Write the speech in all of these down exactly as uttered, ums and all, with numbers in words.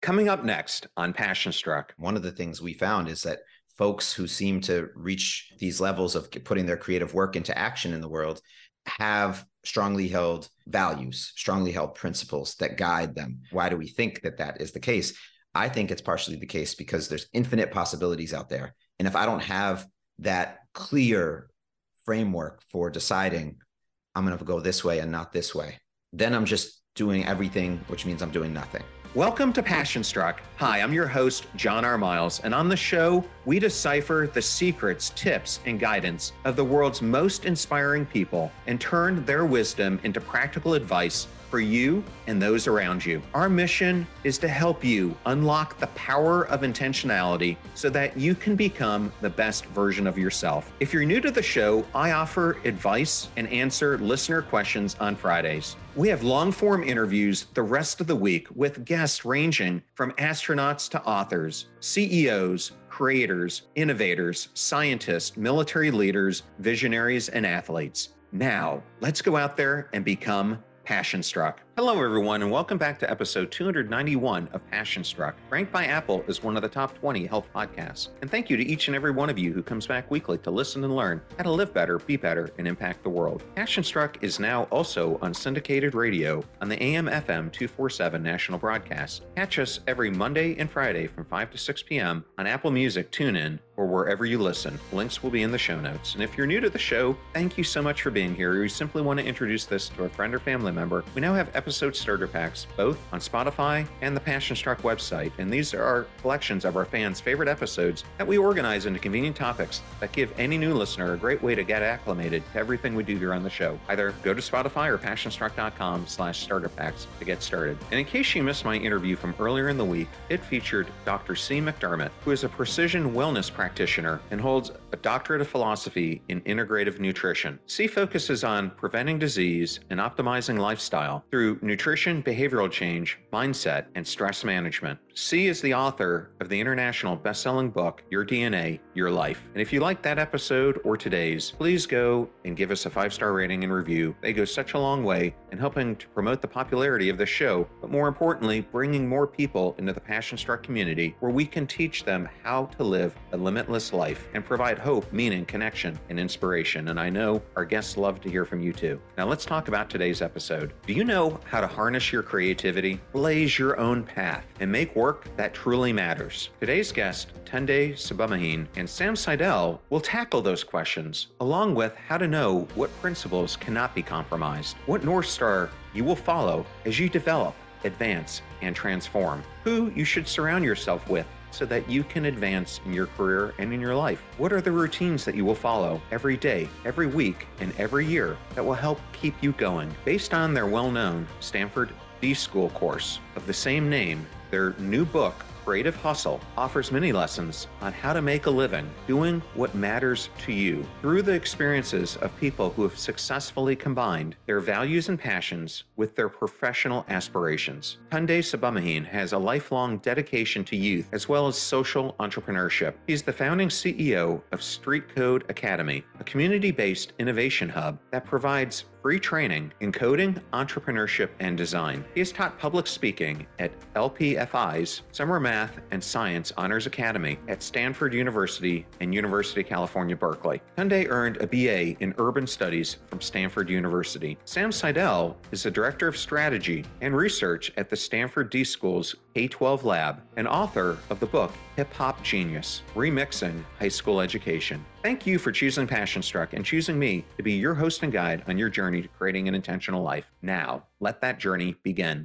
Coming up next on Passion Struck. One of the things we found is that folks who seem to reach these levels of putting their creative work into action in the world have strongly held values, strongly held principles that guide them. Why do we think that that is the case? I think it's partially the case because there's infinite possibilities out there. And if I don't have that clear framework for deciding I'm going to go this way and not this way, then I'm just doing everything, which means I'm doing nothing. Welcome to Passion Struck. Hi, I'm your host, John R. Miles, and on the show, we decipher the secrets, tips, and guidance of the world's most inspiring people and turn their wisdom into practical advice for you and those around you. Our mission is to help you unlock the power of intentionality so that you can become the best version of yourself. If you're new to the show, I offer advice and answer listener questions on Fridays. We have long-form interviews the rest of the week with guests ranging from astronauts to authors, C E Os, creators, innovators, scientists, military leaders, visionaries, and athletes. Now, let's go out there and become Passion Struck. Hello, everyone, and welcome back to episode two hundred ninety-one of Passion Struck, ranked by Apple as one of the top twenty health podcasts. And thank you to each and every one of you who comes back weekly to listen and learn how to live better, be better, and impact the world. Passion Struck is now also on syndicated radio on the A M F M two forty-seven national broadcast. Catch us every Monday and Friday from five to six p.m. on Apple Music, TuneIn, or wherever you listen. Links will be in the show notes. And if you're new to the show, thank you so much for being here. We simply want to introduce this to a friend or family member. We now have episode starter packs, both on Spotify and the Passion Struck website. And these are our collections of our fans' favorite episodes that we organize into convenient topics that give any new listener a great way to get acclimated to everything we do here on the show. Either go to Spotify or passionstruck.com slash starter packs to get started. And in case you missed my interview from earlier in the week, it featured Doctor C. McDermott, who is a precision wellness practitioner and holds a doctorate of philosophy in integrative nutrition. C focuses on preventing disease and optimizing lifestyle through nutrition, behavioral change, mindset, and stress management. C is the author of the international best-selling book, Your D N A, Your Life. And if you like that episode or today's, please go and give us a five-star rating and review. They go such a long way in helping to promote the popularity of the show, but more importantly, bringing more people into the Passion Struck community where we can teach them how to live a limitless life and provide hope, meaning, connection, and inspiration. And I know our guests love to hear from you too. Now let's talk about today's episode. Do you know how to harness your creativity, blaze your own path, and make work that truly matters? Today's guest, Tunde Subramanian and Sam Seidel, will tackle those questions, along with how to know what principles cannot be compromised, what North Star you will follow as you develop, advance, and transform, who you should surround yourself with so that you can advance in your career and in your life. What are the routines that you will follow every day, every week, and every year that will help keep you going? Based on their well-known Stanford D-School course of the same name, their new book, Creative Hustle, offers many lessons on how to make a living doing what matters to you through the experiences of people who have successfully combined their values and passions with their professional aspirations. Tunde Subramanian has a lifelong dedication to youth as well as social entrepreneurship. He's the founding C E O of Street Code Academy, a community-based innovation hub that provides free training in coding, entrepreneurship, and design. He has taught public speaking at L P F I's Summer Math and Science Honors Academy at Stanford University and University of California, Berkeley. Tunde earned a B A in Urban Studies from Stanford University. Sam Seidel is the Director of Strategy and Research at the Stanford D-School's K twelve Lab and author of the book Hip Hop Genius, Remixing High School Education. Thank you for choosing Passion Struck and choosing me to be your host and guide on your journey to creating an intentional life. Now, let that journey begin.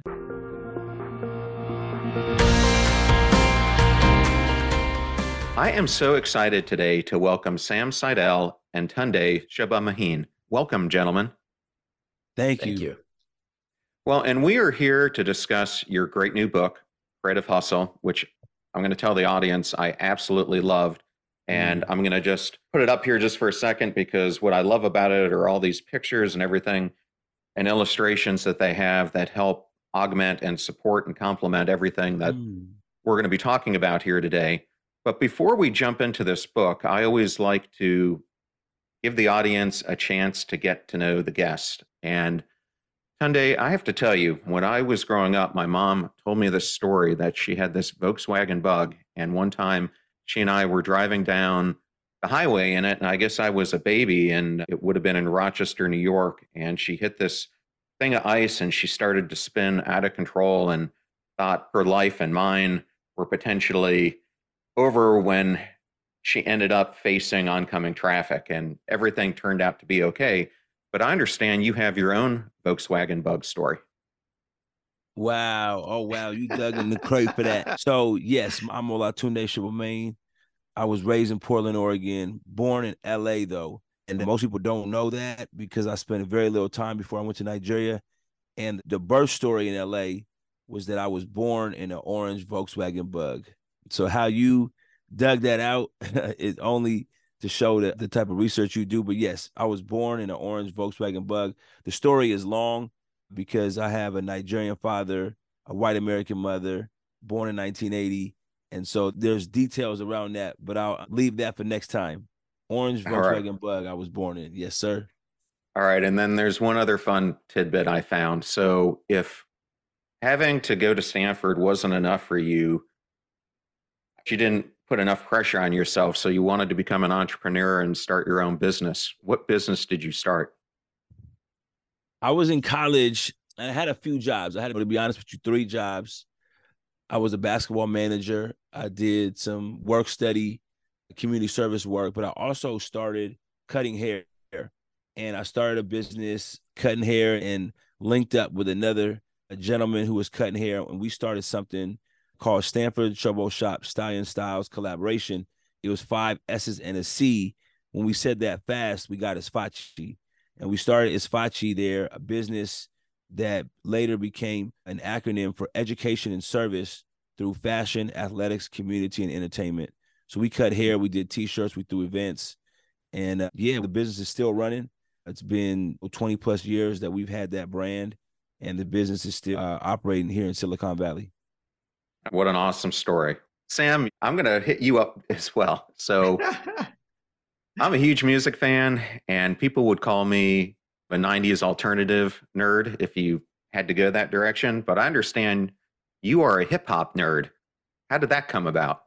I am so excited today to welcome Sam Seidel and Tunde Subramanian. Welcome, gentlemen. Thank, Thank you. you. Well, and we are here to discuss your great new book, Creative Hustle, which I'm going to tell the audience I absolutely loved. And I'm going to just put it up here just for a second because what I love about it are all these pictures and everything and illustrations that they have that help augment and support and complement everything that Mm. we're going to be talking about here today. But before we jump into this book, I always like to give the audience a chance to get to know the guest. And Tunde, I have to tell you, when I was growing up, my mom told me this story that she had this Volkswagen Bug. And one time she and I were driving down the highway in it. And I guess I was a baby and it would have been in Rochester, New York. And she hit this thing of ice and she started to spin out of control and thought her life and mine were potentially over when she ended up facing oncoming traffic and everything turned out to be okay. But I understand you have your own Volkswagen Bug story. Wow. Oh, wow. You dug in the crate for that. So, yes, I'm Olatunde Shibamain. I was raised in Portland, Oregon, born in L A, though. And most people don't know that because I spent very little time before I went to Nigeria. And the birth story in L A was that I was born in an orange Volkswagen Bug. So how you dug that out is only to show the, the type of research you do. But yes, I was born in an orange Volkswagen Bug. The story is long because I have a Nigerian father, a white American mother, born in nineteen eighty. And so there's details around that, but I'll leave that for next time. Orange Volkswagen right. Bug I was born in. Yes, sir. All right. And then there's one other fun tidbit I found. So if having to go to Stanford wasn't enough for you, you didn't put enough pressure on yourself, so you wanted to become an entrepreneur and start your own business. What business did you start? I was in college and I had a few jobs. I had, to be honest with you, three jobs. I was a basketball manager. I did some work study, community service work, but I also started cutting hair. And I started a business cutting hair and linked up with another a gentleman who was cutting hair. And we started something called Stanford Trouble Shop Stallion Styles Collaboration. It was five S's and a C. When we said that fast, we got Isfachi. And we started Isfachi there, a business that later became an acronym for education and service through fashion, athletics, community, and entertainment. So we cut hair, we did T-shirts, we threw events. And uh, yeah, the business is still running. It's been twenty plus years that we've had that brand, and the business is still uh, operating here in Silicon Valley. What an awesome story. Sam, I'm going to hit you up as well. So I'm a huge music fan, and people would call me a nineties alternative nerd if you had to go that direction. But I understand you are a hip hop nerd. How did that come about?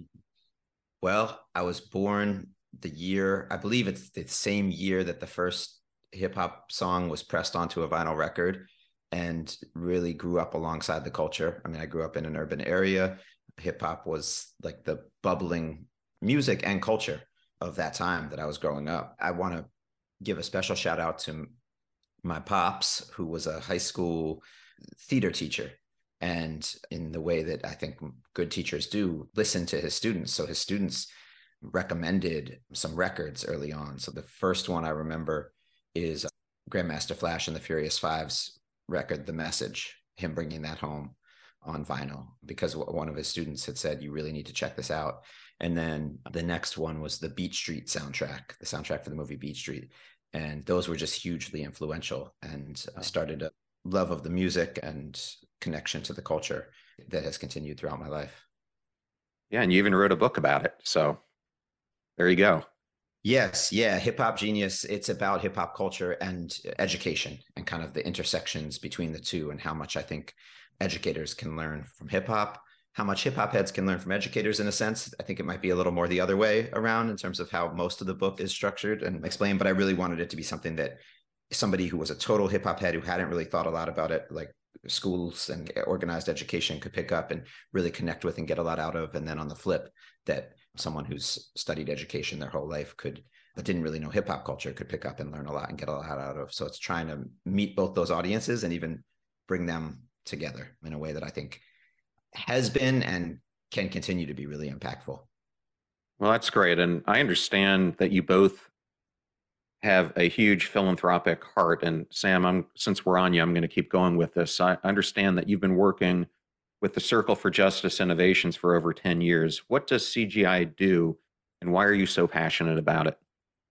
Well, I was born the year, I believe it's the same year that the first hip hop song was pressed onto a vinyl record, and really grew up alongside the culture. I mean, I grew up in an urban area. Hip hop was like the bubbling music and culture of that time that I was growing up. I want to give a special shout out to my pops, who was a high school theater teacher. And in the way that I think good teachers do, listen to his students. So his students recommended some records early on. So the first one I remember is Grandmaster Flash and the Furious Five's record, The Message, him bringing that home on vinyl because one of his students had said, you really need to check this out. And then the next one was the Beat Street soundtrack, the soundtrack for the movie Beat Street. And those were just hugely influential, and I started a love of the music and connection to the culture that has continued throughout my life. Yeah, and you even wrote a book about it. So there you go. Yes. Yeah. Hip Hop Genius. It's about hip hop culture and education and kind of the intersections between the two, and how much I think educators can learn from hip hop, how much hip hop heads can learn from educators in a sense. I think it might be a little more the other way around in terms of how most of the book is structured and explained, but I really wanted it to be something that somebody who was a total hip hop head who hadn't really thought a lot about it, like schools and organized education, could pick up and really connect with and get a lot out of. And then on the flip, that someone who's studied education their whole life could, but didn't really know hip hop culture, could pick up and learn a lot and get a lot out of. So it's trying to meet both those audiences and even bring them together in a way that I think has been and can continue to be really impactful. Well, that's great. And I understand that you both have a huge philanthropic heart. And Sam, I'm, since we're on you, I'm going to keep going with this. I understand that you've been working with the Circle for Justice Innovations for over ten years. What does C G I do, and why are you so passionate about it?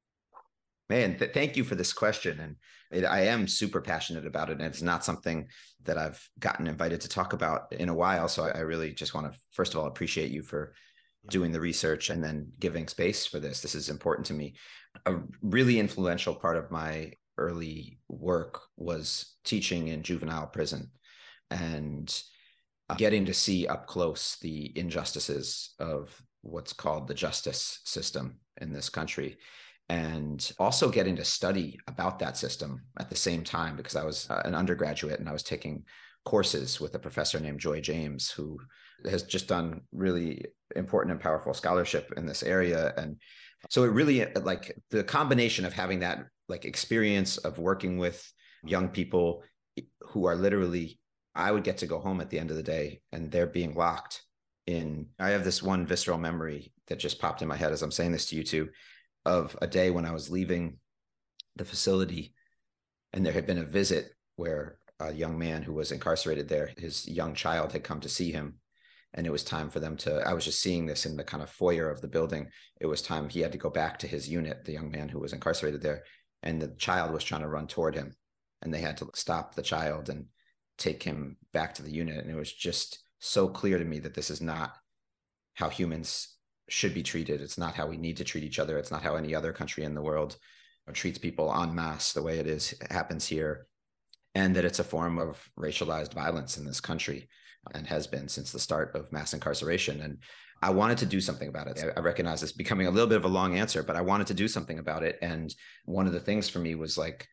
Man, th- thank you for this question. And it, I am super passionate about it. And it's not something that I've gotten invited to talk about in a while. So I, I really just want to, first of all, appreciate you for doing the research and then giving space for this. This is important to me. A really influential part of my early work was teaching in juvenile prison and getting to see up close the injustices of what's called the justice system in this country, and also getting to study about that system at the same time, because I was an undergraduate and I was taking courses with a professor named Joy James, who has just done really important and powerful scholarship in this area. And so it really, like, the combination of having that like experience of working with young people who are literally, I would get to go home at the end of the day and they're being locked in. I have this one visceral memory that just popped in my head as I'm saying this to you two, of a day when I was leaving the facility and there had been a visit where a young man who was incarcerated there, his young child had come to see him. And it was time for them to, I was just seeing this in the kind of foyer of the building. It was time he had to go back to his unit, the young man who was incarcerated there. And the child was trying to run toward him. And they had to stop the child and take him back to the unit. And it was just so clear to me that this is not how humans should be treated. It's not how we need to treat each other. It's not how any other country in the world treats people en masse the way it is it happens here. And that it's a form of racialized violence in this country and has been since the start of mass incarceration. And I wanted to do something about it. I recognize it's becoming a little bit of a long answer, but I wanted to do something about it. And one of the things for me was like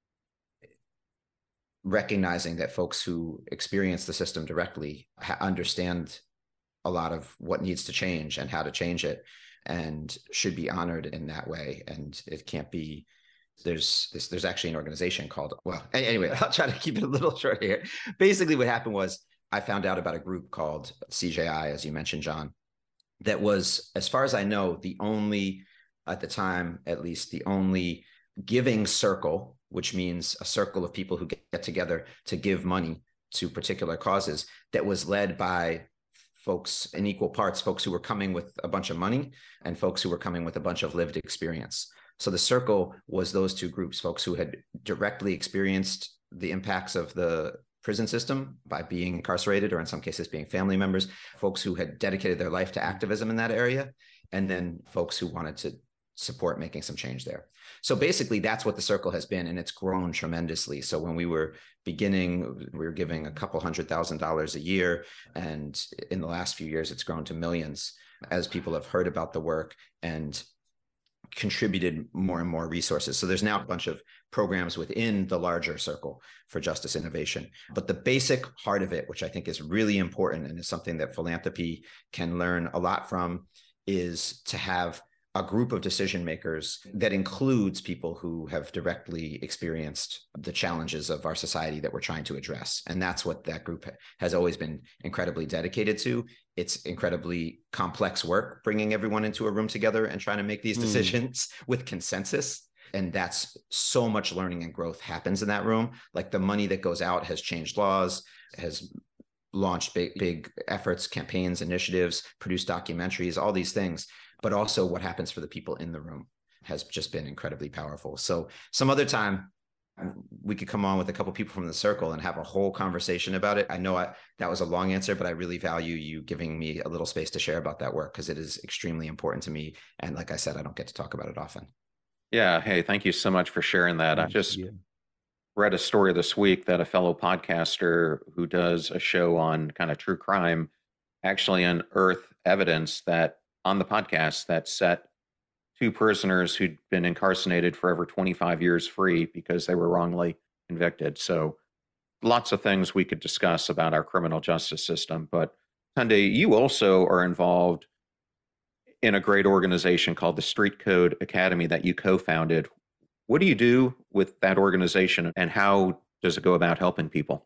recognizing that folks who experience the system directly ha- understand a lot of what needs to change and how to change it, and should be honored in that way. And it can't be, there's this, there's actually an organization called, well, anyway, I'll try to keep it a little short here. Basically what happened was I found out about a group called C J I, as you mentioned, John, that was, as far as I know, the only, at the time, at least the only giving circle, which means a circle of people who get together to give money to particular causes, that was led by folks in equal parts, folks who were coming with a bunch of money and folks who were coming with a bunch of lived experience. So the circle was those two groups, folks who had directly experienced the impacts of the prison system by being incarcerated, or in some cases being family members, folks who had dedicated their life to activism in that area, and then folks who wanted to support making some change there. So basically that's what the circle has been, and it's grown tremendously. So when we were beginning, we were giving a couple hundred thousand dollars a year, and in the last few years it's grown to millions as people have heard about the work and contributed more and more resources. So there's now a bunch of programs within the larger circle for justice innovation. But the basic heart of it, which I think is really important and is something that philanthropy can learn a lot from, is to have a group of decision makers that includes people who have directly experienced the challenges of our society that we're trying to address. And that's what that group has always been incredibly dedicated to. It's incredibly complex work, bringing everyone into a room together and trying to make these decisions mm. with consensus. And that's so much learning and growth happens in that room. Like the money that goes out has changed laws, has launched big, big efforts, campaigns, initiatives, produced documentaries, all these things. But also what happens for the people in the room has just been incredibly powerful. So some other time we could come on with a couple of people from the circle and have a whole conversation about it. I know I, that was a long answer, but I really value you giving me a little space to share about that work, because it is extremely important to me. And like I said, I don't get to talk about it often. Yeah. Hey, thank you so much for sharing that. I just yeah. read a story this week that a fellow podcaster who does a show on kind of true crime actually unearthed evidence that on the podcast that set two prisoners who'd been incarcerated for over twenty-five years free because they were wrongly convicted. So lots of things we could discuss about our criminal justice system. But Tunde, you also are involved in a great organization called the Street Code Academy that you co-founded. What do you do with that organization, and how does it go about helping people?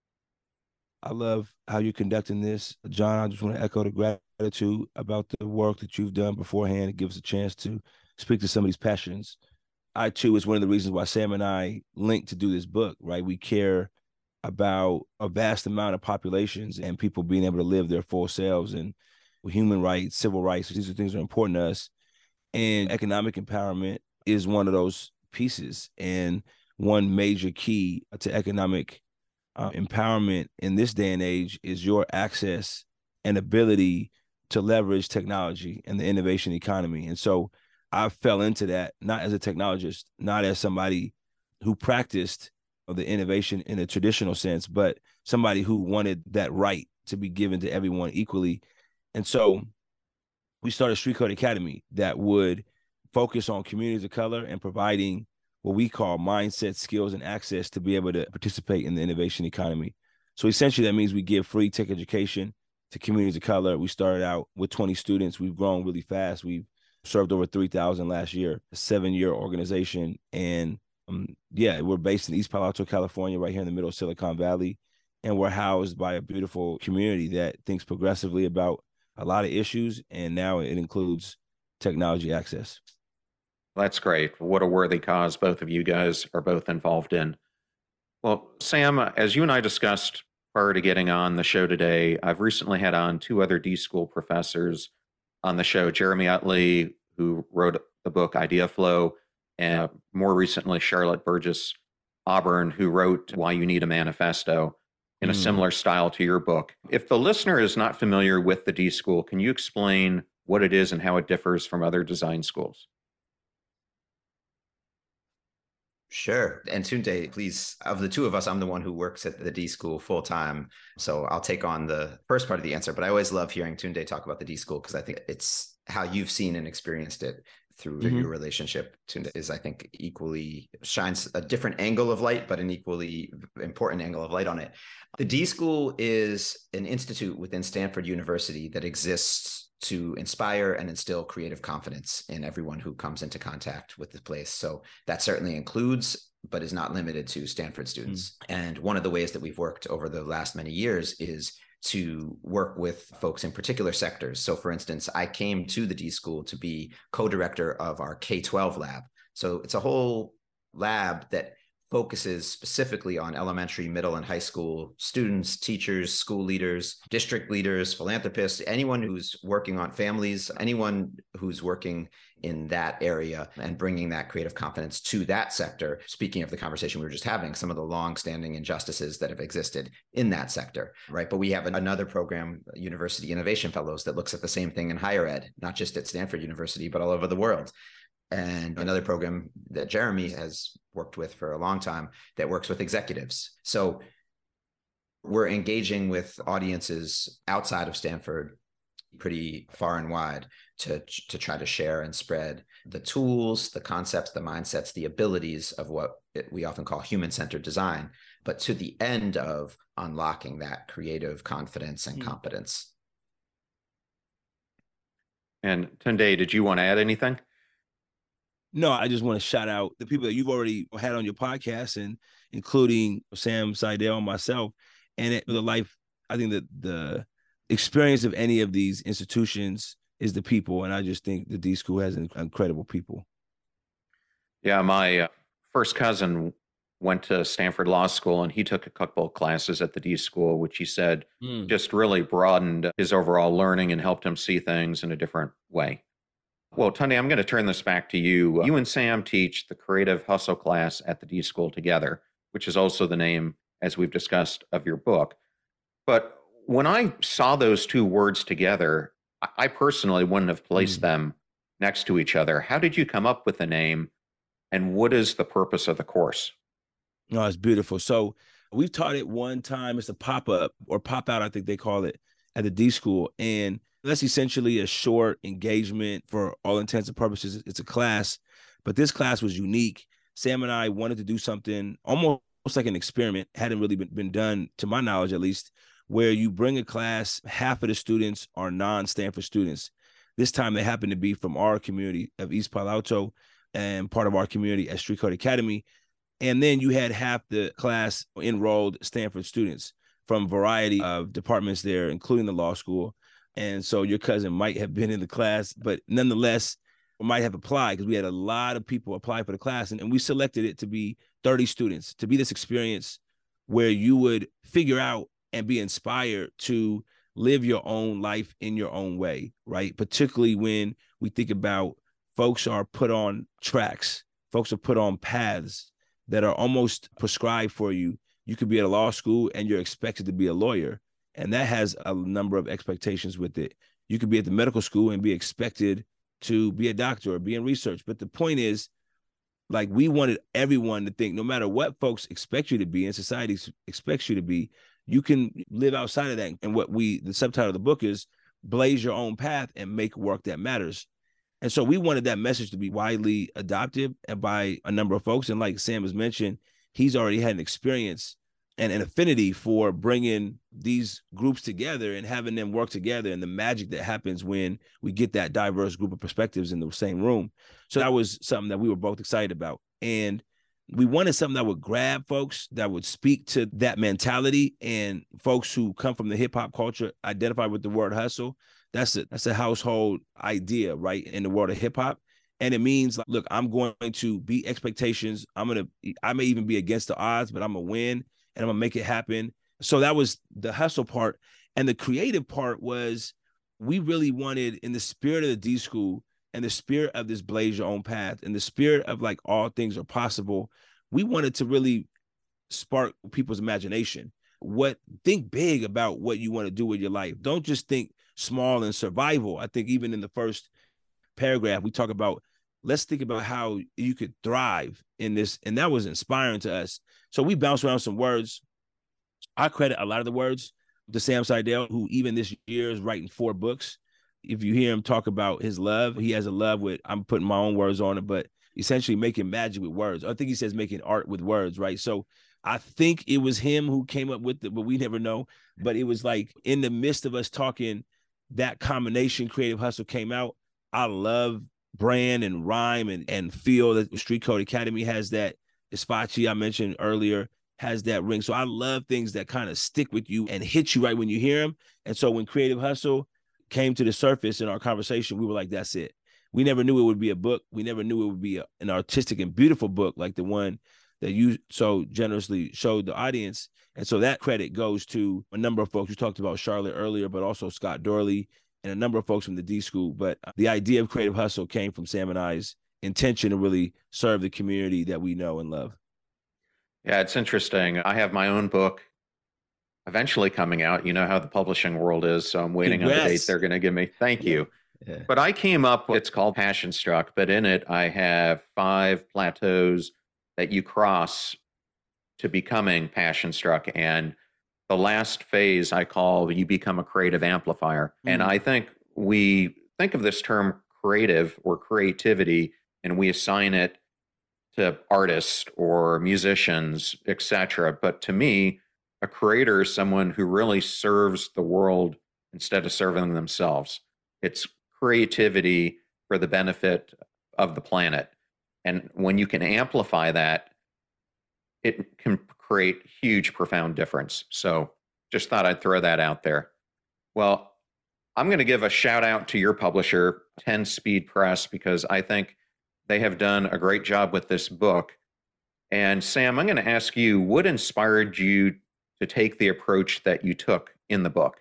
I love how you're conducting this. John, I just want to echo the gratitude about the work that you've done beforehand. It gives us a chance to speak to some of these passions. I, too, is one of the reasons why Sam and I linked to do this book, right? We care about a vast amount of populations and people being able to live their full selves, and human rights, civil rights. These are things that are important to us. And economic empowerment is one of those pieces. And one major key to economic Uh, empowerment in this day and age is your access and ability to leverage technology and the innovation economy. And so I fell into that, not as a technologist, not as somebody who practiced the innovation in a traditional sense, but somebody who wanted that right to be given to everyone equally. And so we started Street Code Academy that would focus on communities of color and providing what we call mindset, skills, and access to be able to participate in the innovation economy. So essentially that means we give free tech education to communities of color. We started out with twenty students. We've grown really fast. We've served over three thousand last year, a seven-year organization. And um, yeah, we're based in East Palo Alto, California, right here in the middle of Silicon Valley. And we're housed by a beautiful community that thinks progressively about a lot of issues. And now it includes technology access. That's great. What a worthy cause both of you guys are both involved in. Well, Sam, as you and I discussed prior to getting on the show today, I've recently had on two other D School professors on the show, Jeremy Utley, who wrote the book Idea Flow, and more recently, Charlotte Burgess Auburn, who wrote Why You Need a Manifesto in a mm. similar style to your book. If the listener is not familiar with the D School, can you explain what it is and how it differs from other design schools? Sure. And Tunde, please, of the two of us, I'm the one who works at the D School full time. So I'll take on the first part of the answer, but I always love hearing Tunde talk about the D School because I think it's how you've seen and experienced it through mm-hmm. your relationship. Tunde is, I think, equally shines a different angle of light, but an equally important angle of light on it. The D School is an institute within Stanford University that exists to inspire and instill creative confidence in everyone who comes into contact with the place. So that certainly includes, but is not limited to, Stanford students. Mm. And one of the ways that we've worked over the last many years is to work with folks in particular sectors. So for instance, I came to the D School to be co-director of our K twelve lab. So it's a whole lab that focuses specifically on elementary, middle, and high school students, teachers, school leaders, district leaders, philanthropists, anyone who's working on families, anyone who's working in that area and bringing that creative confidence to that sector. Speaking of the conversation we were just having, some of the long-standing injustices that have existed in that sector, right? But we have another program, University Innovation Fellows, that looks at the same thing in higher ed, not just at Stanford University, but all over the world. And another program that Jeremy has worked with for a long time that works with executives. So we're engaging with audiences outside of Stanford pretty far and wide to, to try to share and spread the tools, the concepts, the mindsets, the abilities of what we often call human-centered design, but to the end of unlocking that creative confidence and mm. competence. And Tunde, did you want to add anything? No, I just want to shout out the people that you've already had on your podcast, and including Sam Seidel and myself. And it, the life, I think that the experience of any of these institutions is the people. And I just think the D School has incredible people. Yeah, my uh, first cousin went to Stanford Law School, and he took a couple of classes at the D School, which he said mm. just really broadened his overall learning and helped him see things in a different way. Well, Tunde, I'm going to turn this back to you. You and Sam teach the Creative Hustle class at the D School together, which is also the name, as we've discussed, of your book. But when I saw those two words together, I personally wouldn't have placed mm. them next to each other. How did you come up with the name, and what is the purpose of the course? No, it's beautiful. So we've taught it one time. It's a pop-up or pop-out, I think they call it, at the D School. And that's essentially a short engagement for all intents and purposes. It's a class, but this class was unique. Sam and I wanted to do something almost like an experiment, hadn't really been, been done, to my knowledge at least, where you bring a class, half of the students are non-Stanford students. This time they happen to be from our community of East Palo Alto and part of our community at Street Code Academy. And then you had half the class enrolled Stanford students from a variety of departments there, including the law school. And so your cousin might have been in the class, but nonetheless, might have applied, because we had a lot of people apply for the class. And, and we selected it to be thirty students, to be this experience where you would figure out and be inspired to live your own life in your own way, right? Particularly when we think about folks are put on tracks, folks are put on paths that are almost prescribed for you. You could be at a law school and you're expected to be a lawyer. And that has a number of expectations with it. You could be at the medical school and be expected to be a doctor or be in research. But the point is, Like, we wanted everyone to think, no matter what folks expect you to be and society expects you to be, you can live outside of that. And what we, the subtitle of the book is Blaze Your Own Path and Make Work That Matters. And so we wanted that message to be widely adopted by a number of folks. And like Sam has mentioned, he's already had an experience and an affinity for bringing these groups together and having them work together, and the magic that happens when we get that diverse group of perspectives in the same room. So that was something that we were both excited about. And we wanted something that would grab folks, that would speak to that mentality, and folks who come from the hip hop culture identify with the word hustle. That's a, that's a household idea, right, in the world of hip hop. And it means, like, look, I'm going to beat expectations. I'm going to, I may even be against the odds, but I'm going to win and I'm going to make it happen. So that was the hustle part. And the creative part was, we really wanted, in the spirit of the D School and the spirit of this Blaze Your Own Path and the spirit of, like, all things are possible, we wanted to really spark people's imagination. What, think big about what you want to do with your life. Don't just think small and survival. I think even in the first paragraph, we talk about, let's think about how you could thrive in this. And that was inspiring to us. So we bounced around some words. I credit a lot of the words to Sam Seidel, who even this year is writing four books. If you hear him talk about his love, he has a love with, I'm putting my own words on it, but essentially making magic with words. I think he says making art with words, right? So I think it was him who came up with it, but we never know. But it was like, in the midst of us talking, that combination, Creative Hustle, came out. I love brand and rhyme and, and feel that Street Code Academy has that. Espachi, I mentioned earlier, has that ring. So I love things that kind of stick with you and hit you right when you hear them. And so when Creative Hustle came to the surface in our conversation, we were like, that's it. We never knew it would be a book. We never knew it would be a, an artistic and beautiful book like the one that you so generously showed the audience. And so that credit goes to a number of folks. You talked about Charlotte earlier, but also Scott Dorley and a number of folks from the D School. But the idea of Creative Hustle came from Sam and I's intention to really serve the community that we know and love. Yeah, it's interesting. I have my own book eventually coming out. You know how the publishing world is, so I'm waiting Congrats. on the date they're going to give me. Thank yeah. you. Yeah. But I came up, it's called Passion Struck, but in it I have five plateaus that you cross to becoming passion struck. And the last phase I call, you become a creative amplifier. Mm. And I think we think of this term creative or creativity, and we assign it to artists or musicians, et cetera. But to me, a creator is someone who really serves the world instead of serving themselves. It's creativity for the benefit of the planet. And when you can amplify that, it can create huge, profound difference. So just thought I'd throw that out there. Well, I'm going to give a shout out to your publisher, ten Speed Press, because I think they have done a great job with this book. And Sam, I'm going to ask you, what inspired you to take the approach that you took in the book?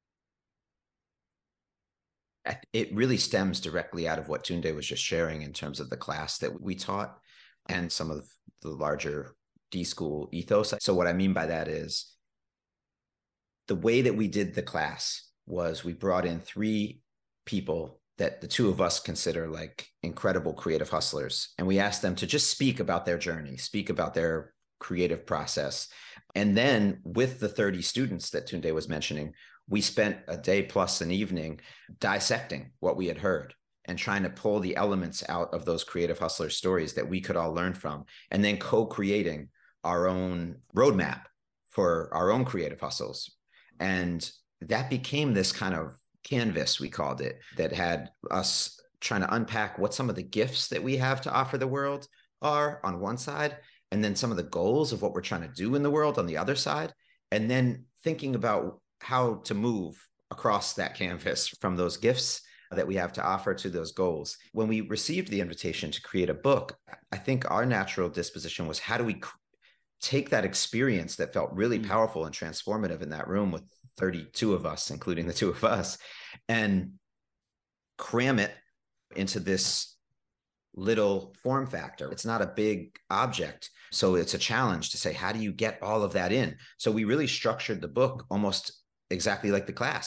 It really stems directly out of what Tunde was just sharing in terms of the class that we taught and some of the larger D School ethos. So what I mean by that is the way that we did the class was we brought in three people that the two of us consider like incredible creative hustlers. And we asked them to just speak about their journey, speak about their creative process. And then with the thirty students that Tunde was mentioning, we spent a day plus an evening dissecting what we had heard and trying to pull the elements out of those creative hustler stories that we could all learn from, and then co-creating our own roadmap for our own creative hustles. And that became this kind of canvas, we called it, that had us trying to unpack what some of the gifts that we have to offer the world are on one side, and then some of the goals of what we're trying to do in the world on the other side, and then thinking about how to move across that canvas from those gifts that we have to offer to those goals. When we received the invitation to create a book, I think our natural disposition was, how do we take that experience that felt really powerful and transformative in that room with thirty-two of us, including the two of us, and cram it into this little form factor. It's not a big object. So it's a challenge to say, how do you get all of that in? So we really structured the book almost exactly like the class.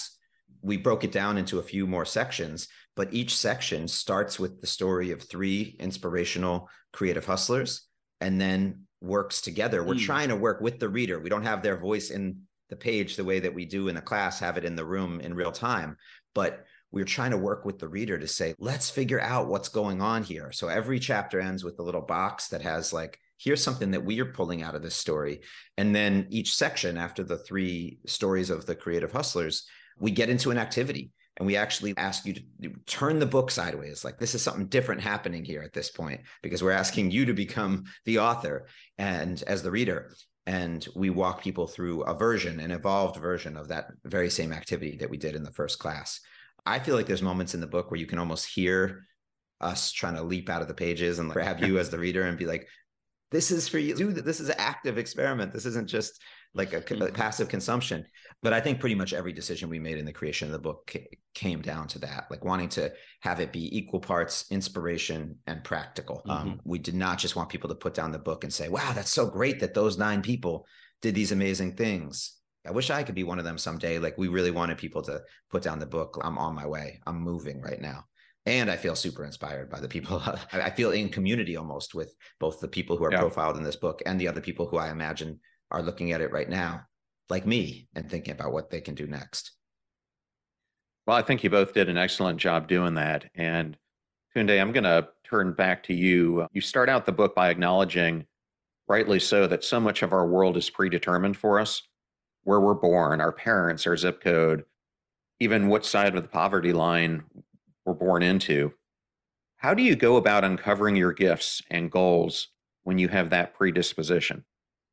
we broke it down into a few more sections, but each section starts with the story of three inspirational creative hustlers and then works together. We're mm. trying to work with the reader. We don't have their voice in the page the way that we do in the class, have it in the room in real time, but we're trying to work with the reader to say, let's figure out what's going on here. So every chapter ends with a little box that has like, here's something that we are pulling out of this story. And then each section, after the three stories of the creative hustlers, we get into an activity and we actually ask you to turn the book sideways. Like, this is something different happening here at this point, because we're asking you to become the author and as the reader. And we walk people through a version, an evolved version of that very same activity that we did in the first class. I feel like there's moments in the book where you can almost hear us trying to leap out of the pages and grab you as the reader and be like, this is for you. Dude, this is an active experiment. This isn't just like a, a passive consumption. But I think pretty much every decision we made in the creation of the book came down to that, like wanting to have it be equal parts inspiration and practical. Mm-hmm. Um, we did not just want people to put down the book and say, wow, that's so great that those nine people did these amazing things. I wish I could be one of them someday. Like, we really wanted people to put down the book. I'm on my way. I'm moving right now. And I feel super inspired by the people. I feel in community almost with both the people who are yeah. profiled in this book and the other people who I imagine are looking at it right now, like me, and thinking about what they can do next. Well, I think you both did an excellent job doing that. And Tunde, I'm going to turn back to you. You start out the book by acknowledging, rightly so, that so much of our world is predetermined for us. Where we're born, our parents, our zip code, even what side of the poverty line we're born into. How do you go about uncovering your gifts and goals when you have that predisposition?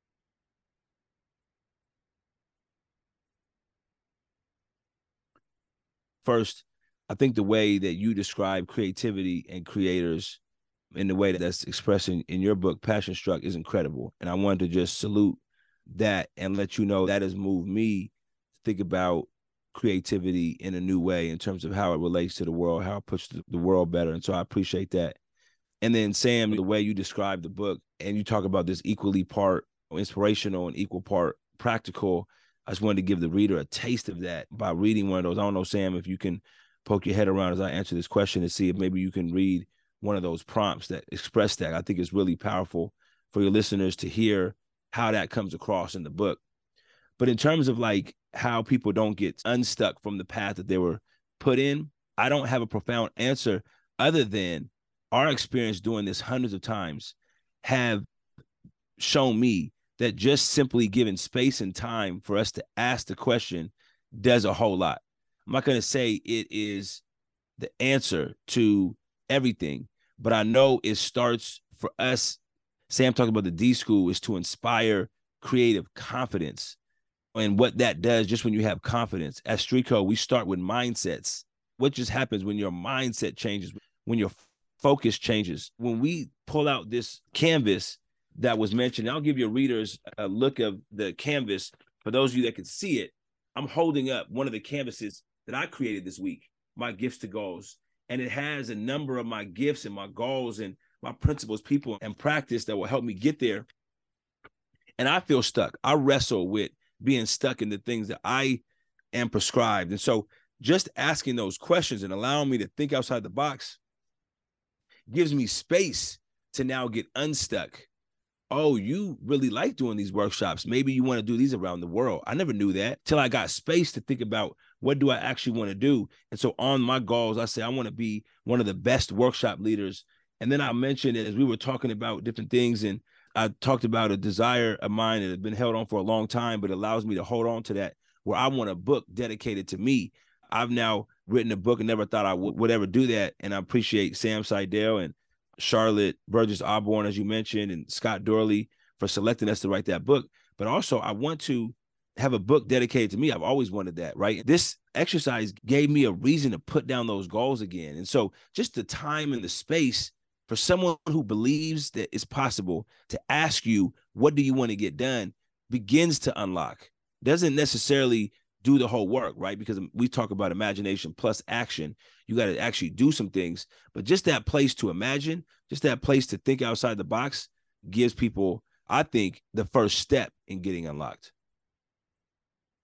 First, I think the way that you describe creativity and creators in the way that that's expressed in, in your book, Passion Struck, is incredible. And I wanted to just salute that and let you know that has moved me to think about creativity in a new way in terms of how it relates to the world, how it puts the world better. And so I appreciate that. And then Sam, the way you describe the book and you talk about this equally part inspirational and equal part practical, I just wanted to give the reader a taste of that by reading one of those. I don't know, Sam, if you can poke your head around as I answer this question and see if maybe you can read one of those prompts that express that. I think it's really powerful for your listeners to hear how that comes across in the book. But in terms of like how people don't get unstuck from the path that they were put in, I don't have a profound answer other than our experience doing this hundreds of times have shown me that just simply giving space and time for us to ask the question does a whole lot. I'm not going to say it is the answer to everything, but I know it starts for us. Sam talked about the D School is to inspire creative confidence. And what that does, just when you have confidence, at StreetCode, we start with mindsets. What just happens when your mindset changes, when your focus changes? When we pull out this canvas that was mentioned, I'll give your readers a look of the canvas. For those of you that can see it, I'm holding up one of the canvases that I created this week, my gifts to goals. And it has a number of my gifts and my goals and my principles, people, and practice that will help me get there. And I feel stuck. I wrestle with being stuck in the things that I am prescribed. And so just asking those questions and allowing me to think outside the box gives me space to now get unstuck. Oh, you really like doing these workshops. Maybe you want to do these around the world. I never knew that till I got space to think about what do I actually want to do. And so on my goals, I say I want to be one of the best workshop leaders. And then I mentioned it as we were talking about different things, and I talked about a desire of mine that has been held on for a long time, but allows me to hold on to that, where I want a book dedicated to me. I've now written a book and never thought I w- would ever do that. And I appreciate Sam Seidel and Charlotte Burgess Osborne, as you mentioned, and Scott Dorley for selecting us to write that book. But also I want to have a book dedicated to me. I've always wanted that, right? This exercise gave me a reason to put down those goals again. And so just the time and the space for someone who believes that it's possible to ask you, what do you want to get done, begins to unlock. Doesn't necessarily do the whole work, right? Because we talk about imagination plus action. You got to actually do some things, but just that place to imagine, just that place to think outside the box gives people, I think, the first step in getting unlocked.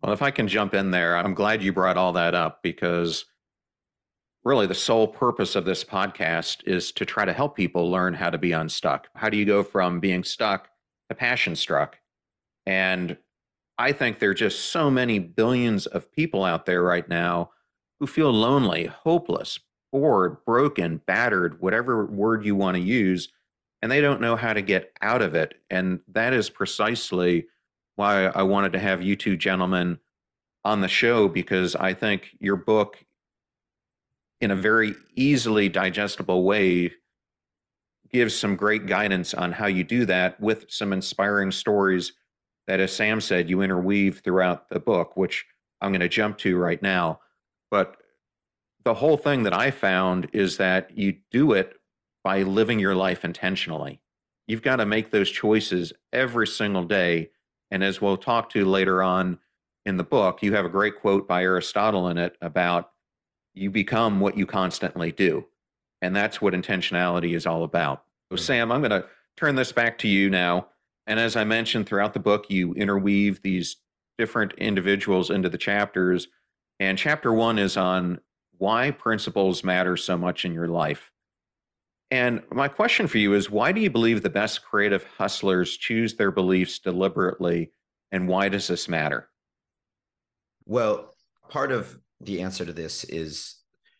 Well, if I can jump in there, I'm glad you brought all that up because really the sole purpose of this podcast is to try to help people learn how to be unstuck. How do you go from being stuck to passion struck? And I think there are just so many billions of people out there right now who feel lonely, hopeless, bored, broken, battered, whatever word you want to use, and they don't know how to get out of it. And that is precisely why I wanted to have you two gentlemen on the show, because I think your book, in a very easily digestible way, gives some great guidance on how you do that with some inspiring stories that, as Sam said, you interweave throughout the book, which I'm going to jump to right now. But the whole thing that I found is that you do it by living your life intentionally. You've got to make those choices every single day. And as we'll talk to later on in the book, you have a great quote by Aristotle in it about you become what you constantly do. And that's what intentionality is all about. So, Sam, I'm going to turn this back to you now. And as I mentioned throughout the book, you interweave these different individuals into the chapters. And chapter one is on why principles matter so much in your life. And my question for you is, why do you believe the best creative hustlers choose their beliefs deliberately? And why does this matter? Well, part of the answer to this is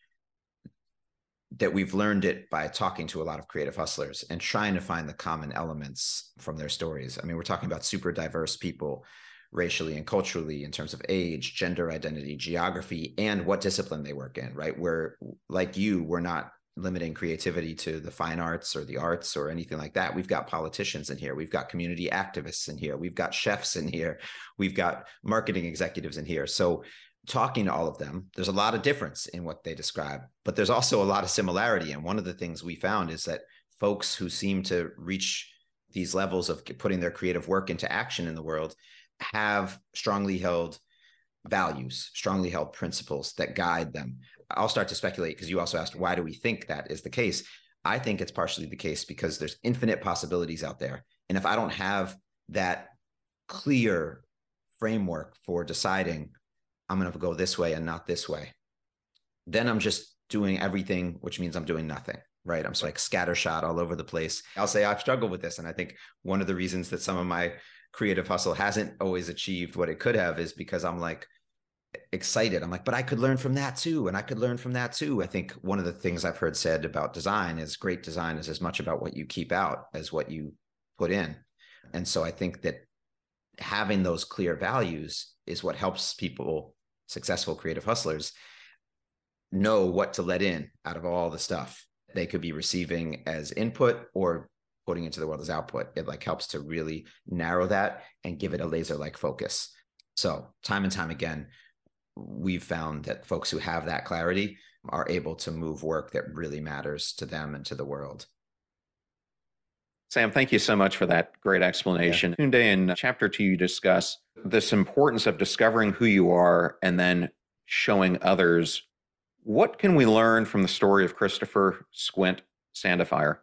that we've learned it by talking to a lot of creative hustlers and trying to find the common elements from their stories. I mean, we're talking about super diverse people racially and culturally in terms of age, gender identity, geography, and what discipline they work in, right? Where, like you, we're not limiting creativity to the fine arts or the arts or anything like that. We've got politicians in here. We've got community activists in here. We've got chefs in here. We've got marketing executives in here. So talking to all of them, there's a lot of difference in what they describe, but there's also a lot of similarity. And one of the things we found is that folks who seem to reach these levels of putting their creative work into action in the world have strongly held values, strongly held principles that guide them. I'll start to speculate because you also asked, why do we think that is the case? I think it's partially the case because there's infinite possibilities out there. And if I don't have that clear framework for deciding I'm going to go this way and not this way, then I'm just doing everything, which means I'm doing nothing, right? I'm like scattershot all over the place. I'll say I've struggled with this. And I think one of the reasons that some of my creative hustle hasn't always achieved what it could have is because I'm like excited. I'm like, but I could learn from that too. And I could learn from that too. I think one of the things I've heard said about design is great design is as much about what you keep out as what you put in. And so I think that having those clear values is what helps people, successful creative hustlers, know what to let in out of all the stuff they could be receiving as input or putting into the world as output. It like helps to really narrow that and give it a laser-like focus. So time and time again, we've found that folks who have that clarity are able to move work that really matters to them and to the world. Sam, thank you so much for that great explanation. Yeah. Tunde, in chapter two, you discuss this importance of discovering who you are and then showing others. What can we learn from the story of Christopher Squint Sandifire?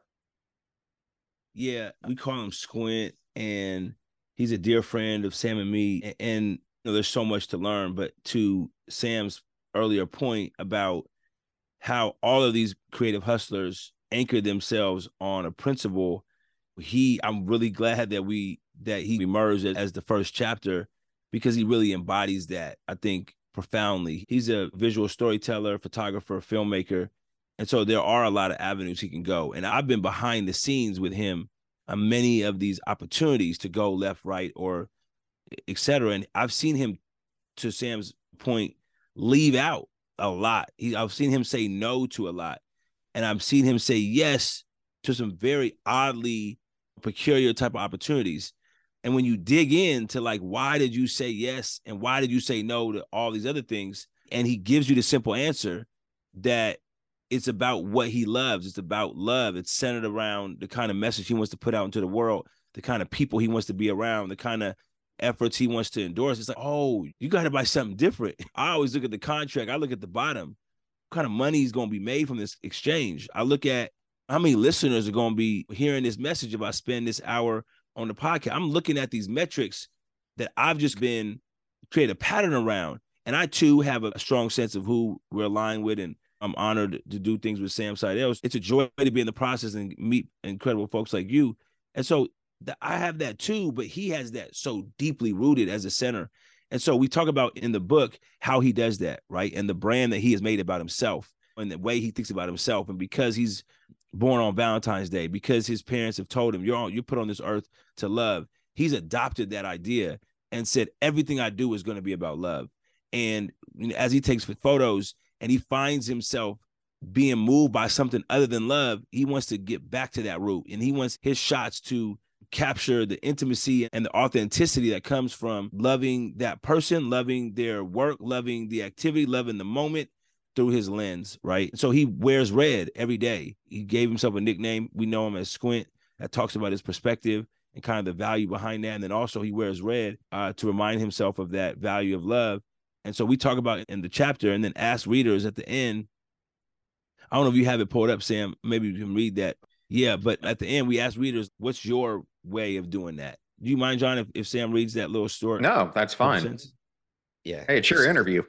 Yeah, we call him Squint, and he's a dear friend of Sam and me. And you know, there's so much to learn. But to Sam's earlier point about how all of these creative hustlers anchor themselves on a principle, he, I'm really glad that we that he emerged as the first chapter because he really embodies that, I think, profoundly. He's a visual storyteller, photographer, filmmaker. And so there are a lot of avenues he can go. And I've been behind the scenes with him on many of these opportunities to go left, right, or et cetera. And I've seen him, to Sam's point, leave out a lot. He, I've seen him say no to a lot. And I've seen him say yes to some very oddly peculiar type of opportunities. And when you dig into like, why did you say yes? And why did you say no to all these other things? And he gives you the simple answer that it's about what he loves. It's about love. It's centered around the kind of message he wants to put out into the world, the kind of people he wants to be around, the kind of efforts he wants to endorse. It's like, oh, you got to buy something different. I always look at the contract. I look at the bottom. What kind of money is going to be made from this exchange? I look at how many listeners are going to be hearing this message if I spend this hour on the podcast. I'm looking at these metrics that I've just been create a pattern around. And I too have a strong sense of who we're aligned with, and I'm honored to do things with Sam Seidel. It's a joy to be in the process and meet incredible folks like you. And so the, I have that too, but he has that so deeply rooted as a center. And so we talk about in the book how he does that, right? And the brand that he has made about himself and the way he thinks about himself. And because he's born on Valentine's Day, because his parents have told him, you're on, you're put on this earth to love, he's adopted that idea and said, everything I do is going to be about love. And as he takes photos and he finds himself being moved by something other than love, he wants to get back to that root. And he wants his shots to capture the intimacy and the authenticity that comes from loving that person, loving their work, loving the activity, loving the moment through his lens, right? So he wears red every day. He gave himself a nickname. We know him as Squint. That talks about his perspective and kind of the value behind that. And then also he wears red uh, to remind himself of that value of love. And so we talk about it in the chapter and then ask readers at the end. I don't know if you have it pulled up, Sam. Maybe you can read that. Yeah, but at the end, we ask readers, what's your way of doing that? Do you mind, John, if, if Sam reads that little story? No, that's fine. Yeah. Hey, it's your interview.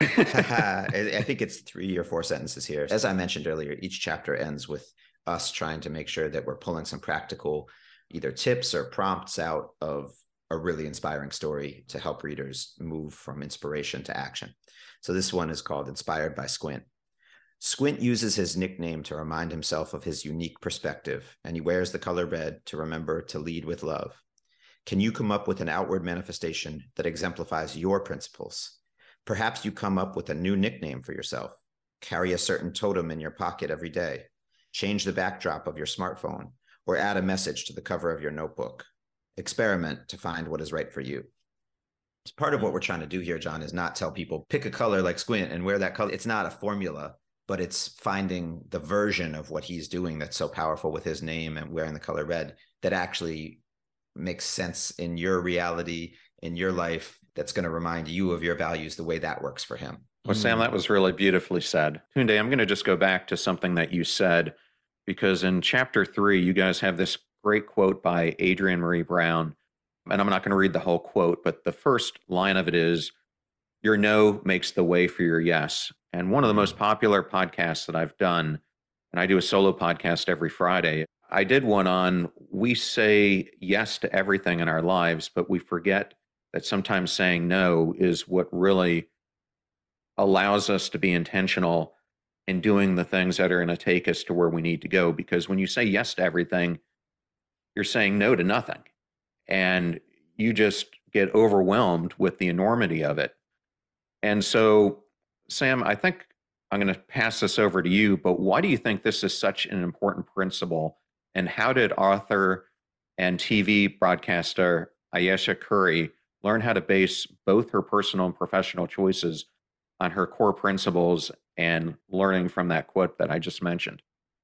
I think it's three or four sentences here. As I mentioned earlier, each chapter ends with us trying to make sure that we're pulling some practical either tips or prompts out of a really inspiring story to help readers move from inspiration to action. So this one is called Inspired by Squint. Squint uses his nickname to remind himself of his unique perspective, and he wears the color red to remember to lead with love. Can you come up with an outward manifestation that exemplifies your principles? Perhaps you come up with a new nickname for yourself. Carry a certain totem in your pocket every day. Change the backdrop of your smartphone, or add a message to the cover of your notebook. Experiment to find what is right for you. It's part of what we're trying to do here, John, is not tell people, pick a color like Squint and wear that color. It's not a formula, but it's finding the version of what he's doing that's so powerful with his name and wearing the color red that actually makes sense in your reality, in your life, that's going to remind you of your values the way that works for him. Well, Sam, that was really beautifully said. Tunde, I'm going to just go back to something that you said, because in chapter three, you guys have this great quote by Adrienne Maree Brown. And I'm not going to read the whole quote, but the first line of it is, your no makes the way for your yes. And one of the most popular podcasts that I've done, and I do a solo podcast every Friday, I did one on, we say yes to everything in our lives, but we forget that sometimes saying no is what really allows us to be intentional in doing the things that are going to take us to where we need to go. Because when you say yes to everything, you're saying no to nothing. And you just get overwhelmed with the enormity of it. And so, Sam, I think I'm going to pass this over to you, but why do you think this is such an important principle? And how did author and T V broadcaster Ayesha Curry learn how to base both her personal and professional choices on her core principles and learning from that quote that I just mentioned?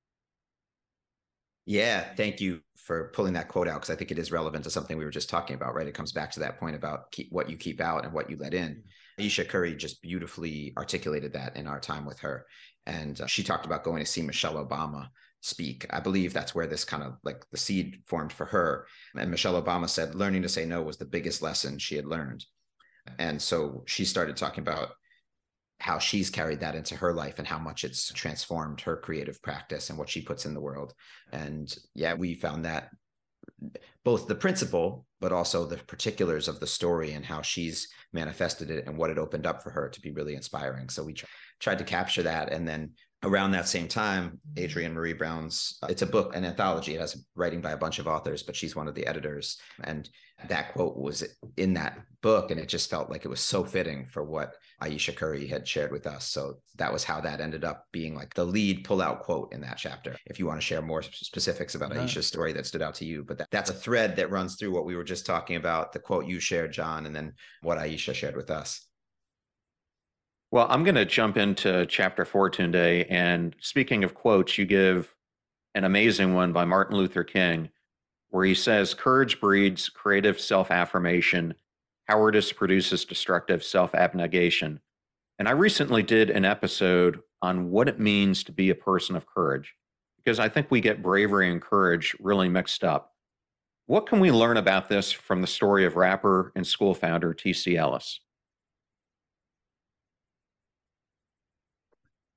Yeah, thank you for pulling that quote out, because I think it is relevant to something we were just talking about, right? It comes back to that point about keep, what you keep out and what you let in. Ayesha Curry just beautifully articulated that in our time with her. And uh, she talked about going to see Michelle Obama speak. I believe that's where this kind of like the seed formed for her. And Michelle Obama said learning to say no was the biggest lesson she had learned. And so she started talking about how she's carried that into her life and how much it's transformed her creative practice and what she puts in the world. And yeah, we found that both the principle, but also the particulars of the story and how she's manifested it and what it opened up for her to be really inspiring. So we tr- tried to capture that. And then around that same time, Adrienne Maree Brown's, uh, it's a book, an anthology. It has writing by a bunch of authors, but she's one of the editors. And that quote was in that book. And it just felt like it was so fitting for what Ayesha Curry had shared with us. So that was how that ended up being like the lead pull-out quote in that chapter. If you want to share more specifics about Yeah. Ayesha's story that stood out to you, but that, that's a thread that runs through what we were just talking about, the quote you shared, John, and then what Ayesha shared with us. Well, I'm going to jump into chapter four today. And speaking of quotes, you give an amazing one by Martin Luther King, where he says, courage breeds creative self-affirmation. Cowardice produces destructive self-abnegation. And I recently did an episode on what it means to be a person of courage, because I think we get bravery and courage really mixed up. What can we learn about this from the story of rapper and school founder T C Ellis?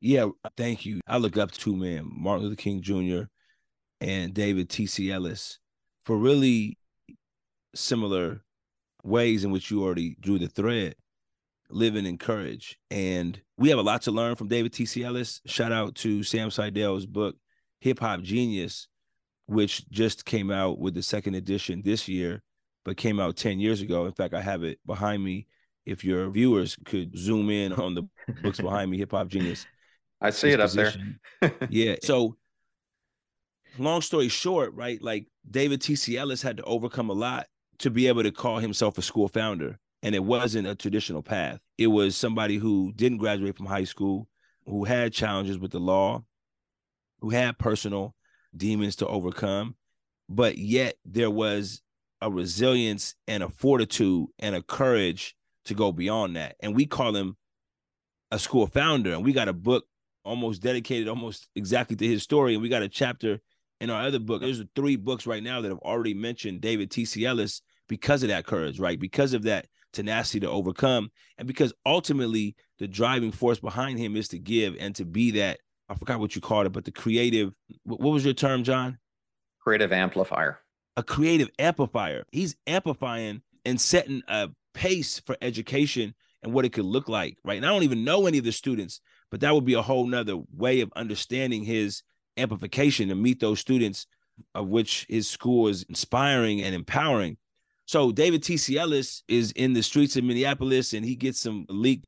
Yeah, thank you. I look up to two men, Martin Luther King Junior and David T C. Ellis, for really similar ways in which you already drew the thread, living in courage. And we have a lot to learn from David T C. Ellis. Shout out to Sam Seidel's book, Hip Hop Genius, which just came out with the second edition this year, but came out ten years ago. In fact, I have it behind me. If your viewers could zoom in on the books behind me, Hip Hop Genius. I see it up there. Yeah. So long story short, right? Like David T C. Ellis had to overcome a lot to be able to call himself a school founder. And it wasn't a traditional path. It was somebody who didn't graduate from high school, who had challenges with the law, who had personal demons to overcome, but yet there was a resilience and a fortitude and a courage to go beyond that. And we call him a school founder. And we got a book almost dedicated almost exactly to his story. And we got a chapter in our other book. There's three books right now that have already mentioned David T C. Ellis because of that courage, right? Because of that tenacity to overcome. And because ultimately the driving force behind him is to give and to be that, I forgot what you called it, but the creative, what was your term, John? Creative amplifier. A creative amplifier. He's amplifying and setting a pace for education and what it could look like, right? And I don't even know any of the students, but that would be a whole nother way of understanding his amplification to meet those students of which his school is inspiring and empowering. So David T C. Ellis is in the streets of Minneapolis, and he gets some leaked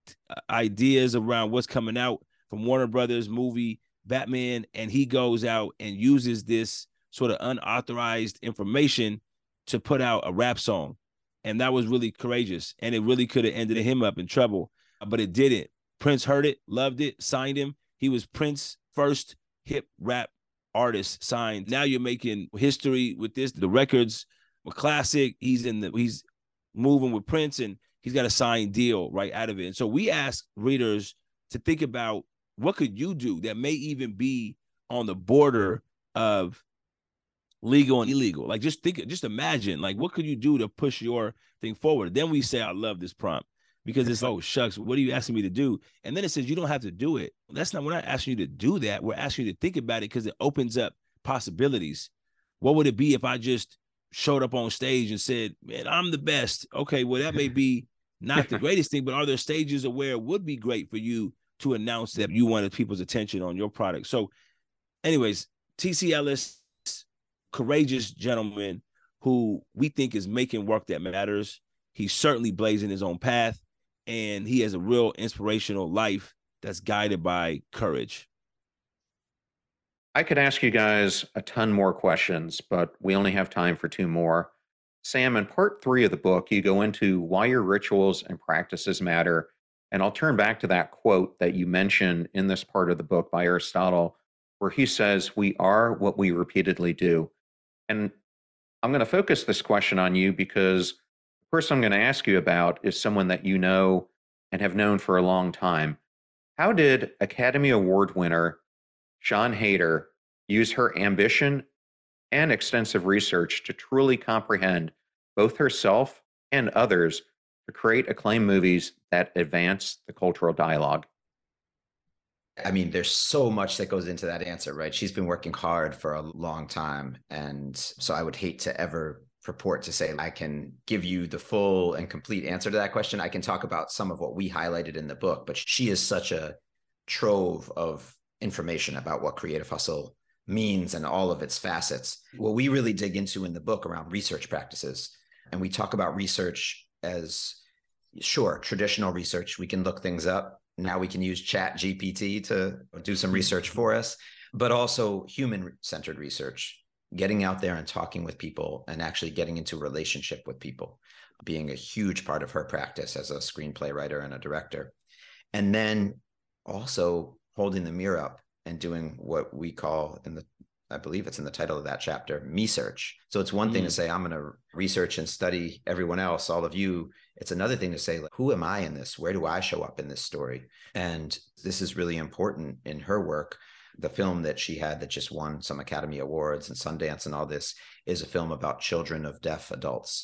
ideas around what's coming out from Warner Brothers movie Batman, and he goes out and uses this sort of unauthorized information to put out a rap song. And that was really courageous, and it really could have ended him up in trouble, but it didn't. Prince heard it, loved it, signed him. He was Prince's first hip rap artist signed. Now you're making history with this. The records were classic. He's in the he's moving with Prince, and he's got a signed deal right out of it. And so we ask readers to think about what could you do that may even be on the border of legal and illegal. Like just think, just imagine, like what could you do to push your thing forward? Then we say, I love this prompt because it's, oh, shucks, what are you asking me to do? And then it says, you don't have to do it. That's not, we're not asking you to do that. We're asking you to think about it because it opens up possibilities. What would it be if I just showed up on stage and said, man, I'm the best? Okay, well, that may be not the greatest thing, but are there stages of where it would be great for you to announce that you wanted people's attention on your product? So anyways, T C. Ellis, courageous gentleman who we think is making work that matters. He's certainly blazing his own path, and he has a real inspirational life that's guided by courage. I could ask you guys a ton more questions, but we only have time for two more. Sam, in part three of the book, you go into why your rituals and practices matter. And I'll turn back to that quote that you mentioned in this part of the book by Aristotle, where he says, we are what we repeatedly do. And I'm going to focus this question on you because the person I'm going to ask you about is someone that you know and have known for a long time. How did Academy Award winner Sian Heder use her ambition and extensive research to truly comprehend both herself and others to create acclaimed movies that advance the cultural dialogue? I mean, there's so much that goes into that answer, right? She's been working hard for a long time. And so I would hate to ever purport to say I can give you the full and complete answer to that question. I can talk about some of what we highlighted in the book, but she is such a trove of information about what Creative Hustle means and all of its facets. What we really dig into in the book around research practices, and we talk about research as, sure, traditional research. We can look things up. Now we can use Chat G P T to do some research for us, but also human-centered research, getting out there and talking with people and actually getting into a relationship with people, being a huge part of her practice as a screenplay writer and a director. And then also holding the mirror up and doing what we call, in the, I believe it's in the title of that chapter, me search. So it's one mm. thing to say, I'm going to research and study everyone else, all of you. It's another thing to say, like, who am I in this? Where do I show up in this story? And this is really important in her work. The film that she had that just won some Academy Awards and Sundance and all this is a film about children of deaf adults.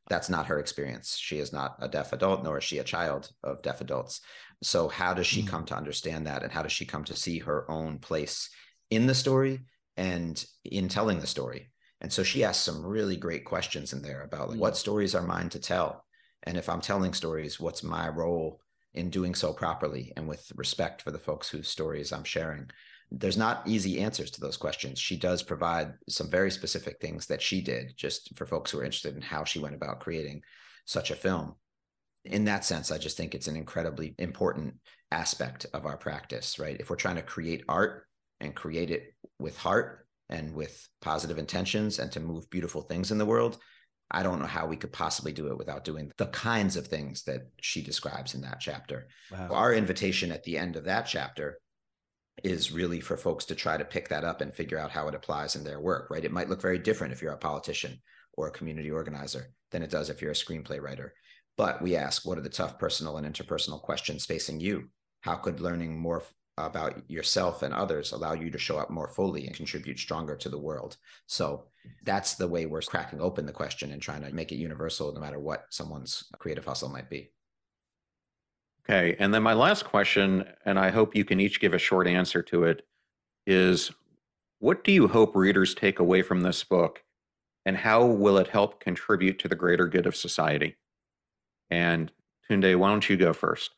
That's not her experience. She is not a deaf adult, nor is she a child of deaf adults. So how does she come to understand that? And how does she come to see her own place in the story and in telling the story? And so she asks some really great questions in there about like, what stories are mine to tell? And if I'm telling stories, what's my role in doing so properly and with respect for the folks whose stories I'm sharing? There's not easy answers to those questions. She does provide some very specific things that she did, just for folks who are interested in how she went about creating such a film. In that sense, I just think it's an incredibly important aspect of our practice, right? If we're trying to create art and create it with heart and with positive intentions and to move beautiful things in the world, I don't know how we could possibly do it without doing the kinds of things that she describes in that chapter. Wow. Our invitation at the end of that chapter is really for folks to try to pick that up and figure out how it applies in their work, right? It might look very different if you're a politician or a community organizer than it does if you're a screenplay writer. But we ask, what are the tough personal and interpersonal questions facing you? How could learning more about yourself and others allow you to show up more fully and contribute stronger to the world? So that's the way we're cracking open the question and trying to make it universal, no matter what someone's creative hustle might be. Okay. And then my last question, and I hope you can each give a short answer to it, is what do you hope readers take away from this book, and how will it help contribute to the greater good of society? And Tunde, why don't you go first?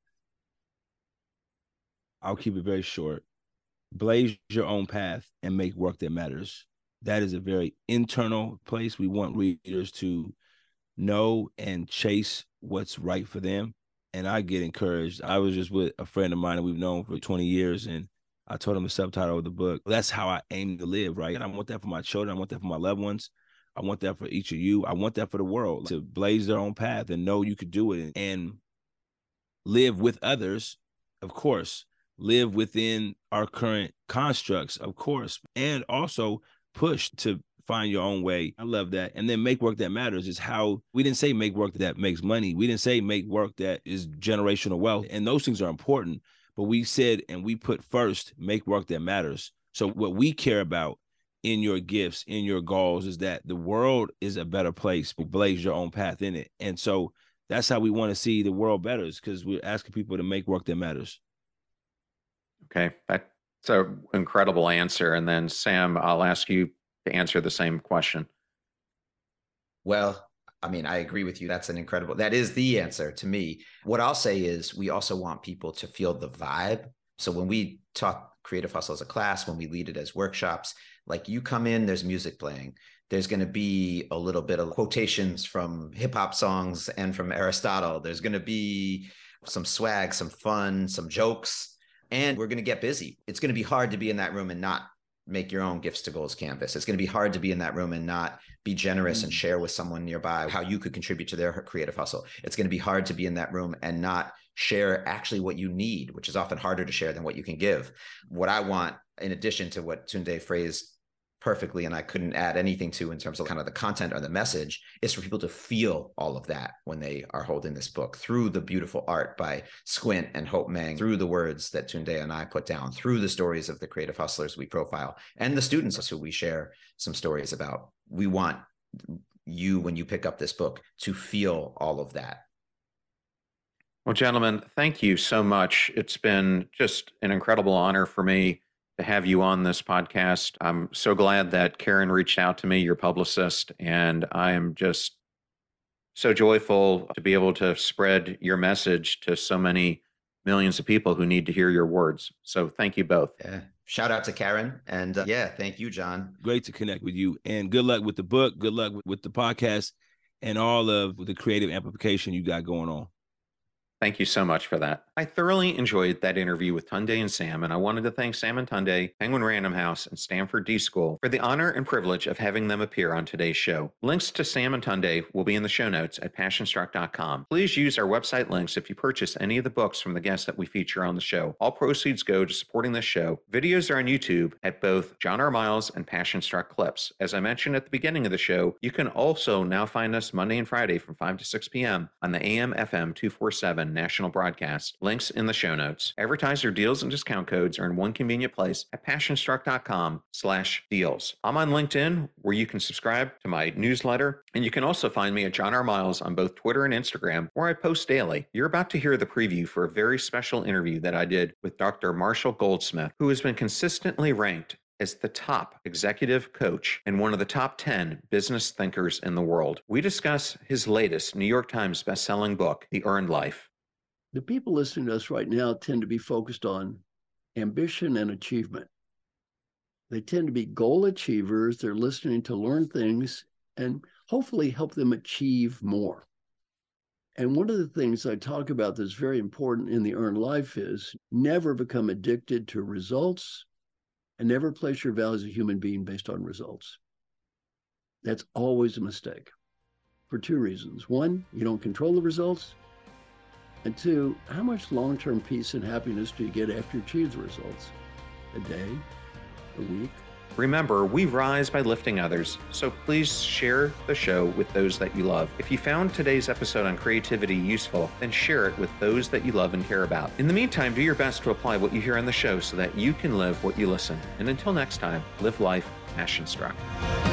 I'll keep it very short. Blaze your own path and make work that matters. That is a very internal place. We want readers to know and chase what's right for them. And I get encouraged. I was just with a friend of mine that we've known for twenty years, and I told him the subtitle of the book. That's how I aim to live, right? And I want that for my children. I want that for my loved ones. I want that for each of you. I want that for the world, to blaze their own path and know you could do it and live with others, of course, live within our current constructs, of course, and also push to find your own way. I love that. And then make work that matters is how we didn't say make work that makes money. We didn't say make work that is generational wealth. And those things are important, but we said, and we put first, make work that matters. So what we care about in your gifts, in your goals, is that the world is a better place. Blaze your own path in it. And so that's how we want to see the world better, is because we're asking people to make work that matters. Okay. That's an incredible answer. And then Sam, I'll ask you to answer the same question. Well, I mean, I agree with you. That's an incredible, that is the answer to me. What I'll say is we also want people to feel the vibe. So when we talk Creative Hustle as a class, when we lead it as workshops, like you come in, there's music playing. There's going to be a little bit of quotations from hip hop songs and from Aristotle. There's going to be some swag, some fun, some jokes, and we're going to get busy. It's going to be hard to be in that room and not make your own gifts to goals canvas. It's going to be hard to be in that room and not be generous mm. and share with someone nearby how you could contribute to their creative hustle. It's going to be hard to be in that room and not share actually what you need, which is often harder to share than what you can give. What I want, in addition to what Tunde phrased perfectly, and I couldn't add anything to in terms of kind of the content or the message, is for people to feel all of that when they are holding this book, through the beautiful art by Squint and Hope Meng, through the words that Tunde and I put down, through the stories of the creative hustlers we profile, and the students who we share some stories about. We want you, when you pick up this book, to feel all of that. Well, gentlemen, thank you so much. It's been just an incredible honor for me to have you on this podcast. I'm so glad that Karen reached out to me, your publicist, and I am just so joyful to be able to spread your message to so many millions of people who need to hear your words. So thank you both. Yeah. Shout out to Karen. And uh, yeah, thank you, John. Great to connect with you. And good luck with the book. Good luck with the podcast and all of the creative amplification you got going on. Thank you so much for that. I thoroughly enjoyed that interview with Tunde and Sam, and I wanted to thank Sam and Tunde, Penguin Random House, and Stanford D School for the honor and privilege of having them appear on today's show. Links to Sam and Tunde will be in the show notes at passion struck dot com. Please use our website links if you purchase any of the books from the guests that we feature on the show. All proceeds go to supporting this show. Videos are on YouTube at both John R. Miles and Passion Struck Clips. As I mentioned at the beginning of the show, you can also now find us Monday and Friday from five to six p.m. on the A M F M two forty-seven and national broadcasts. Links in the show notes. Advertiser deals and discount codes are in one convenient place at passionstruck.com slash deals. I'm on LinkedIn, where you can subscribe to my newsletter, and you can also find me at John R. Miles on both Twitter and Instagram, where I post daily. You're about to hear the preview for a very special interview that I did with Doctor Marshall Goldsmith, who has been consistently ranked as the top executive coach and one of the top ten business thinkers in the world. We discuss his latest New York Times bestselling book, The Earned Life. The people listening to us right now tend to be focused on ambition and achievement. They tend to be goal achievers. They're listening to learn things and hopefully help them achieve more. And one of the things I talk about that's very important in The Earned Life is never become addicted to results and never place your value as a human being based on results. That's always a mistake for two reasons. One, you don't control the results. And two, how much long-term peace and happiness do you get after you achieve the results? A day, a week? Remember, we rise by lifting others, so please share the show with those that you love. If you found today's episode on creativity useful, then share it with those that you love and care about. In the meantime, do your best to apply what you hear on the show so that you can live what you listen. And until next time, live life passion struck.